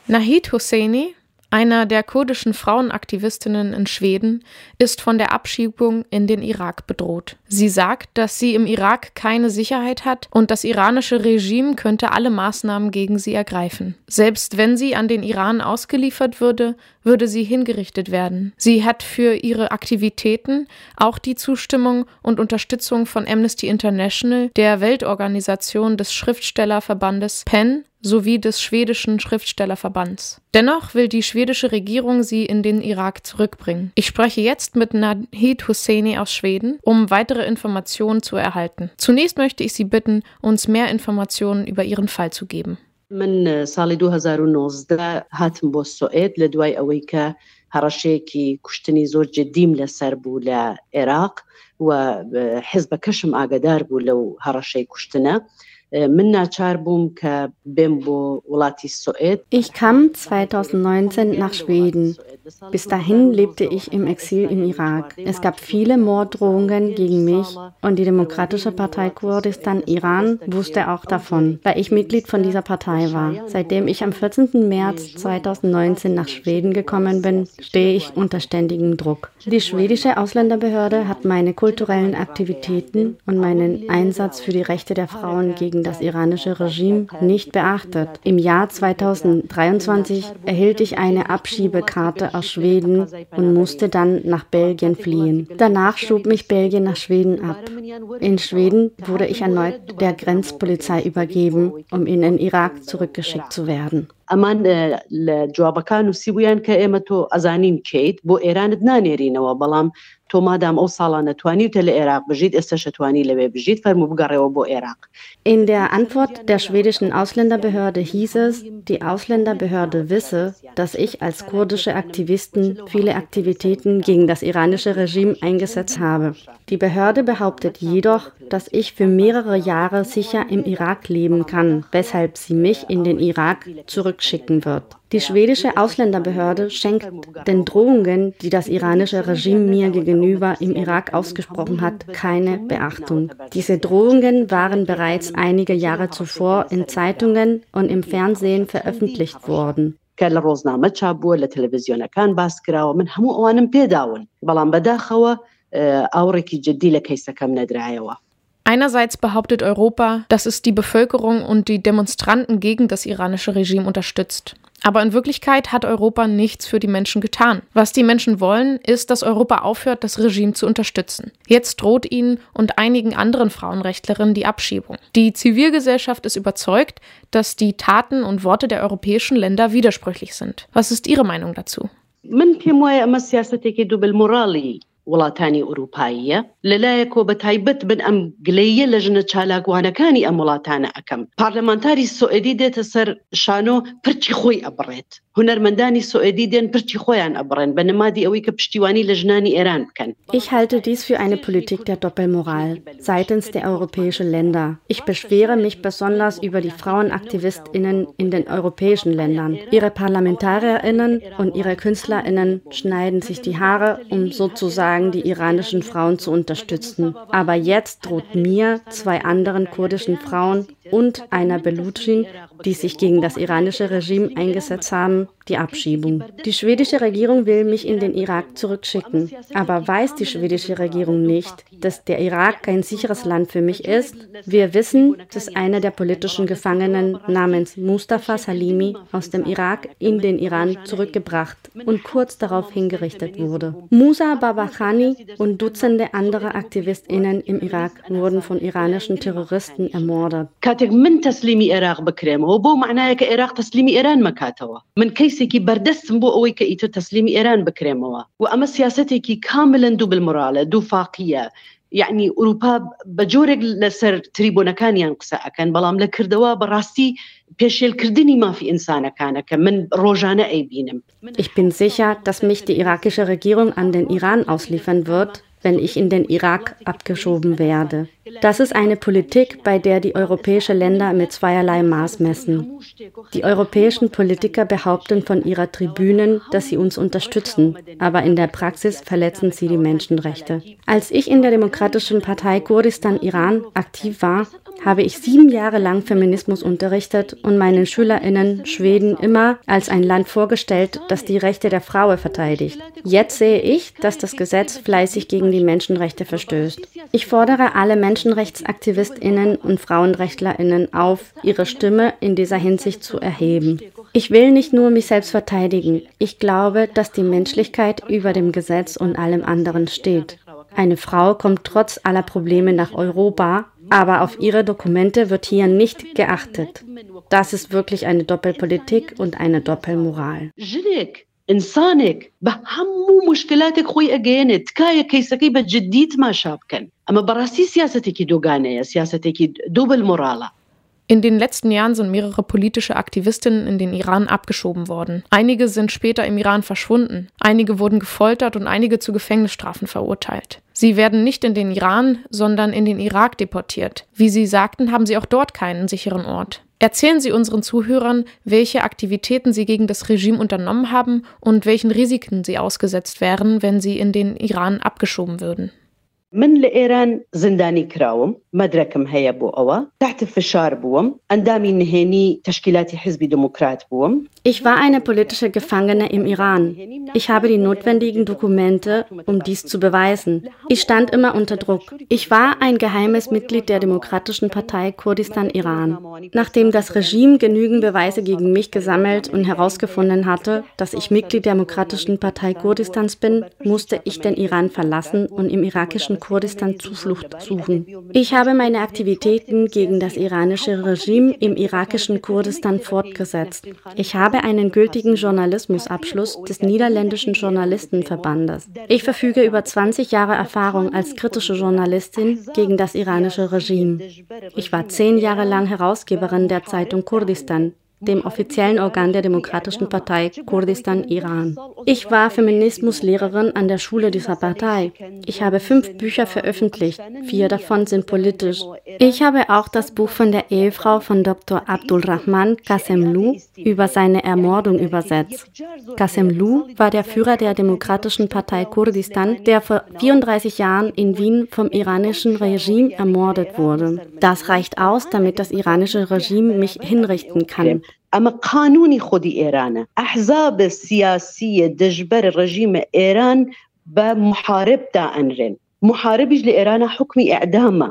Nahid Hosseini, einer der kurdischen Frauenaktivistinnen in Schweden, ist von der Abschiebung in den Irak bedroht. Sie sagt, dass sie im Irak keine Sicherheit hat und das iranische Regime könnte alle Maßnahmen gegen sie ergreifen. Selbst wenn sie an den Iran ausgeliefert würde, würde sie hingerichtet werden. Sie hat für ihre Aktivitäten auch die Zustimmung und Unterstützung von Amnesty International, der Weltorganisation des Schriftstellerverbandes PEN sowie des schwedischen Schriftstellerverbands. Dennoch will die schwedische Regierung sie in den Irak zurückbringen. Ich spreche jetzt mit Nahid Hosseini aus Schweden, um weitere Informationen zu erhalten. Zunächst möchte ich Sie bitten, uns mehr Informationen über Ihren Fall zu geben. من سال 2019 هاتم بۆ سوئد لە دوای ئەوەی کە هەڕەشەیەکی کوشتنی زۆر جدیم لەسەر بوو لە عێراق و حیزبەکەشم ئاگادار بوو لەو هەڕەشەی کوشتنە. Ich kam 2019 nach Schweden. Bis dahin lebte ich im Exil im Irak. Es gab viele Morddrohungen gegen mich und die Demokratische Partei Kurdistan Iran wusste auch davon, weil ich Mitglied von dieser Partei war. Seitdem ich am 14. März 2019 nach Schweden gekommen bin, stehe ich unter ständigem Druck. Die schwedische Ausländerbehörde hat meine kulturellen Aktivitäten und meinen Einsatz für die Rechte der Frauen gegen das iranische Regime nicht beachtet. Im Jahr 2023 erhielt ich eine Abschiebekarte aus Schweden und musste dann nach Belgien fliehen. Danach schob mich Belgien nach Schweden ab. In Schweden wurde ich erneut der Grenzpolizei übergeben, um in den Irak zurückgeschickt zu werden. ئەمان لە جوابەکان نووسیبوویان کە ئێمە تۆ ئەزانین کەیت بۆ ئێرانت نانێرینەوە بەڵام تۆ مادام ئەو ساڵانە توانیتە لە عێراق بژیت ئێستاشە توانی لەوێ بژیت فەرموو بگەڕێەوە بۆ عێراق. In der Antwort der schwedischen Ausländerbehörde hieß es, die Ausländerbehörde wisse, dass ich als kurdische Aktivistin viele Aktivitäten gegen das iranische Regime eingesetzt habe. Die Behörde behauptet jedoch, dass ich für mehrere Jahre sicher im Irak leben kann, weshalb sie mich in den Irak zurückschicken wird. Die schwedische Ausländerbehörde schenkt den Drohungen, die das iranische Regime mir gegenüber im Irak ausgesprochen hat, keine Beachtung. Diese Drohungen waren bereits einige Jahre zuvor in Zeitungen und im Fernsehen veröffentlicht worden. کە لە ڕۆژنامە چاپ بووە لە تەلەڤیزیۆنەکان باس کراوە من هەموو ئەوانم پێداون بەڵام بەداخەوە ئاوڕێکی جدی لە کەیسەکەم نەدرایەوە. Einerseits behauptet Europa, dass es die Bevölkerung und die Demonstranten gegen das iranische Regime unterstützt. Aber in Wirklichkeit hat Europa nichts für die Menschen getan. Was die Menschen wollen, ist, dass Europa aufhört, das Regime zu unterstützen. Jetzt droht ihnen und einigen anderen Frauenrechtlerinnen die Abschiebung. Die Zivilgesellschaft ist überzeugt, dass die Taten und Worte der europäischen Länder widersprüchlich sind. Was ist Ihre Meinung dazu? وڵاتانی ئوروپاییە لەلایەکۆ بە تایبەت بن ئەم گلەیە لە ژنە چالاکوانەکانی ئەم وڵاتانە ئەەکەم. پارلەمانتاری سوئدی دێتە سەر شانۆ پرچی خۆی ئەبڕێت. هونەرمەندانی سوئدی دێن پرچی خۆیان ئەبڕێن بە نەمادی ئەوەی کە پشتیوانی لە ژنانی ئێران بکەن. Ich halte dies für eine Politik der Doppelmoral seitens der europäischen Länder. Ich beschwere mich besonders über die Frauenaktivistinnen in den europäischen Ländern. Ihre ParlamentarierInnen und ihre KünstlerInnen schneiden sich die Haare, um sozusagen die iranischen Frauen zu unterstützen. Aber jetzt droht mir, zwei anderen kurdischen Frauen und einer Belutschin, die sich gegen das iranische Regime eingesetzt haben, die Abschiebung. Die schwedische Regierung will mich in den Irak zurückschicken. Aber weiß die schwedische Regierung nicht, dass der Irak kein sicheres Land für mich ist? Wir wissen, dass einer der politischen Gefangenen namens Mustafa Salimi aus dem Irak in den Iran zurückgebracht und kurz darauf hingerichtet wurde. Musa Babakhani und Dutzende andere AktivistInnen im Irak wurden von iranischen Terroristen ermordet. من تسليمي عراق بكريمه وبو معناه كعراق تسليمي إيران مكاتوا من كيسكي بردستم بو أوي كإيتو تسليمي إيران بكريمه وأما سياستكي كاملا دو بالمرالة دو فاقية يعني أوروبا بجورق لسر تريبونكانيان قساء كان بلام لكردوا براستي بيشيل كردني ما في إنسانة كان كمن روجانا أي بينم. Ich bin sicher, dass mich die irakische Regierung an den Iran ausliefern wird, wenn ich in den Irak abgeschoben werde. Das ist eine Politik, bei der die europäischen Länder mit zweierlei Maß messen. Die europäischen Politiker behaupten von ihrer Tribünen, dass sie uns unterstützen, aber in der Praxis verletzen sie die Menschenrechte. Als ich in der Demokratischen Partei Kurdistan Iran aktiv war, habe ich 7 Jahre lang Feminismus unterrichtet und meinen SchülerInnen Schweden immer als ein Land vorgestellt, das die Rechte der Frau verteidigt. Jetzt sehe ich, dass das Gesetz fleißig gegen die Menschenrechte verstößt. Ich fordere alle MenschenrechtsaktivistInnen und FrauenrechtlerInnen auf, ihre Stimme in dieser Hinsicht zu erheben. Ich will nicht nur mich selbst verteidigen. Ich glaube, dass die Menschlichkeit über dem Gesetz und allem anderen steht. Eine Frau kommt trotz aller Probleme nach Europa, aber auf ihre Dokumente wird hier nicht geachtet. Das ist wirklich eine Doppelpolitik und eine Doppelmoral. إنسانك بهمو مشكلاتك خوي أجانت كايا كيسكي بجديت ما شابكن أما براسي سياستك دوغانية سياستك دوبل مورالة. In den letzten Jahren sind mehrere politische Aktivistinnen in den Iran abgeschoben worden. Einige sind später im Iran verschwunden. Einige wurden gefoltert und einige zu Gefängnisstrafen verurteilt. Sie werden nicht in den Iran, sondern in den Irak deportiert. Wie Sie sagten, haben sie auch dort keinen sicheren Ort. Erzählen Sie unseren Zuhörern, welche Aktivitäten Sie gegen das Regime unternommen haben und welchen Risiken Sie ausgesetzt wären, wenn Sie in den Iran abgeschoben würden. من لإيران زنداني كراوم مدركم هيا بو أوا تحت فشار بوم أندامي نهيني تشكيلاتي حزبي ديمقراط بوم. Ich war eine politische Gefangene im Iran. Ich habe die notwendigen Dokumente, um dies zu beweisen. Ich stand immer unter Druck. Ich war ein geheimes Mitglied der Demokratischen Partei Kurdistan Iran. Nachdem das Regime genügend Beweise gegen mich gesammelt und herausgefunden hatte, dass ich Mitglied der Demokratischen Partei Kurdistans bin, musste ich den Iran verlassen und im irakischen Kurdistan Zuflucht suchen. Ich habe meine Aktivitäten gegen das iranische Regime im irakischen Kurdistan fortgesetzt. Ich habe einen gültigen Journalismusabschluss des Niederländischen Journalistenverbandes. Ich verfüge über 20 Jahre Erfahrung als kritische Journalistin gegen das iranische Regime. Ich war 10 Jahre lang Herausgeberin der Zeitung Kurdistan, dem offiziellen Organ der Demokratischen Partei Kurdistan Iran. Ich war Feminismuslehrerin an der Schule dieser Partei. Ich habe 5 Bücher veröffentlicht, 4 davon sind politisch. Ich habe auch das Buch von der Ehefrau von Dr. Abdulrahman Qasemloo über seine Ermordung übersetzt. Qasemloo war der Führer der Demokratischen Partei Kurdistan, der vor 34 Jahren in Wien vom iranischen Regime ermordet wurde. Das reicht aus, damit das iranische Regime mich hinrichten kann. أما قانوني خودي إيران أحزاب السياسية دجبر الرجيم إيران بمحاربة أنرن محاربج لإيران حكمي إعدامه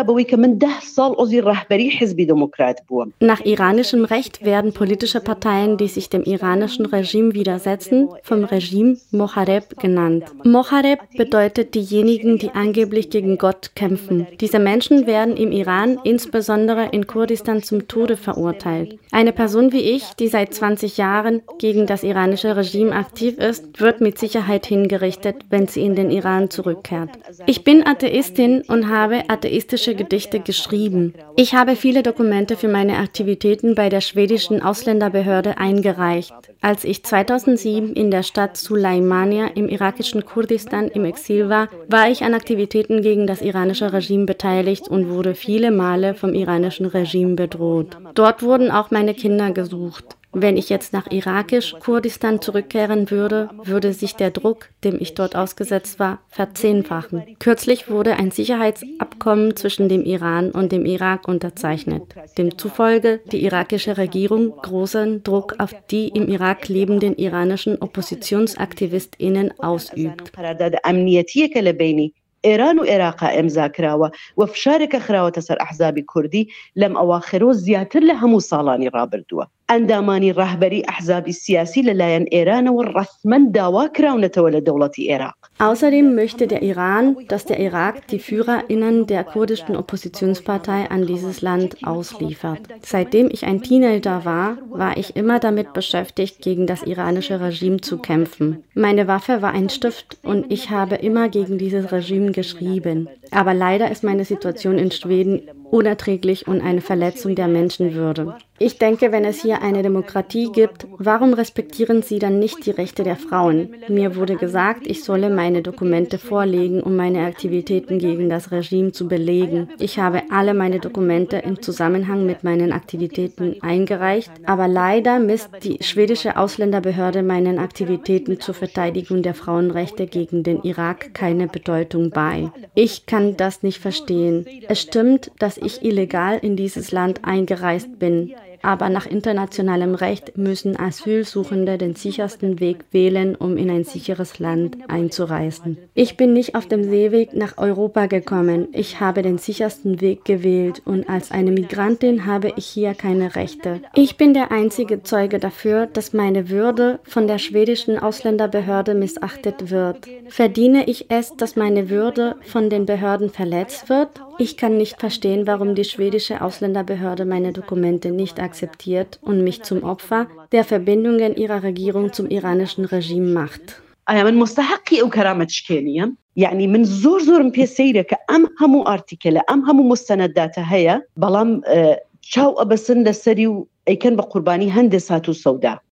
Nach iranischem Recht werden politische Parteien, die sich dem iranischen Regime widersetzen, vom Regime Mohareb genannt. Mohareb bedeutet diejenigen, die angeblich gegen Gott kämpfen. Diese Menschen werden im Iran, insbesondere in Kurdistan, zum Tode verurteilt. Eine Person wie ich, die seit 20 Jahren gegen das iranische Regime aktiv ist, wird mit Sicherheit hingerichtet, wenn sie in den Iran zurückkehrt. Ich bin Atheistin und habe atheistische Gedichte geschrieben. Ich habe viele Dokumente für meine Aktivitäten bei der schwedischen Ausländerbehörde eingereicht. Als ich 2007 in der Stadt Sulaimania im irakischen Kurdistan im Exil war, war ich an Aktivitäten gegen das iranische Regime beteiligt und wurde viele Male vom iranischen Regime bedroht. Dort wurden auch meine Kinder gesucht. Wenn ich jetzt nach irakisch Kurdistan zurückkehren würde, würde sich der Druck, dem ich dort ausgesetzt war, verzehnfachen. Kürzlich wurde ein Sicherheitsabkommen zwischen dem Iran und dem Irak unterzeichnet, demzufolge die irakische Regierung großen Druck auf die im Irak lebenden iranischen OppositionsaktivistInnen ausübt. إيران وعراق إمزا كراوة وفشارك خراوة تسر أحزاب كردي لم أواخرو زياتر لهم صالاني رابردوا عندماني رهبري أحزاب السياسي للاين إيران والرثمن داوا كراونة ولا دولة العراق. Außerdem möchte der Iran, dass der Irak die FührerInnen der kurdischen Oppositionspartei an dieses Land ausliefert. Seitdem ich ein Teenager war, war ich immer damit beschäftigt, gegen das iranische Regime zu kämpfen. Meine Waffe war ein Stift und ich habe immer gegen dieses Regime geschrieben. Aber leider ist meine Situation in Schweden unerträglich und eine Verletzung der Menschenwürde. Ich denke, wenn es hier eine Demokratie gibt, warum respektieren Sie dann nicht die Rechte der Frauen? Mir wurde gesagt, ich solle meine Dokumente vorlegen, um meine Aktivitäten gegen das Regime zu belegen. Ich habe alle meine Dokumente im Zusammenhang mit meinen Aktivitäten eingereicht, aber leider misst die schwedische Ausländerbehörde meinen Aktivitäten zur Verteidigung der Frauenrechte gegen den Irak keine Bedeutung bei. Ich kann das nicht verstehen. Es stimmt, dass dass ich illegal in dieses Land eingereist bin. Aber nach internationalem Recht müssen Asylsuchende den sichersten Weg wählen, um in ein sicheres Land einzureisen. Ich bin nicht auf dem Seeweg nach Europa gekommen. Ich habe den sichersten Weg gewählt und als eine Migrantin habe ich hier keine Rechte. Ich bin der einzige Zeuge dafür, dass meine Würde von der schwedischen Ausländerbehörde missachtet wird. Verdiene ich es, dass meine Würde von den Behörden verletzt wird? Ich kann nicht verstehen, warum die schwedische Ausländerbehörde meine Dokumente nicht akzeptiert und mich zum Opfer der Verbindungen ihrer Regierung zum iranischen Regime macht. من مستحقي وكرامة شكانية يعني من زور مبيسيرة كأم همو أرتيكل أم همو مستندات هيا بلام شاو أبسن للسريو أي كان بقرباني هندسات السوداء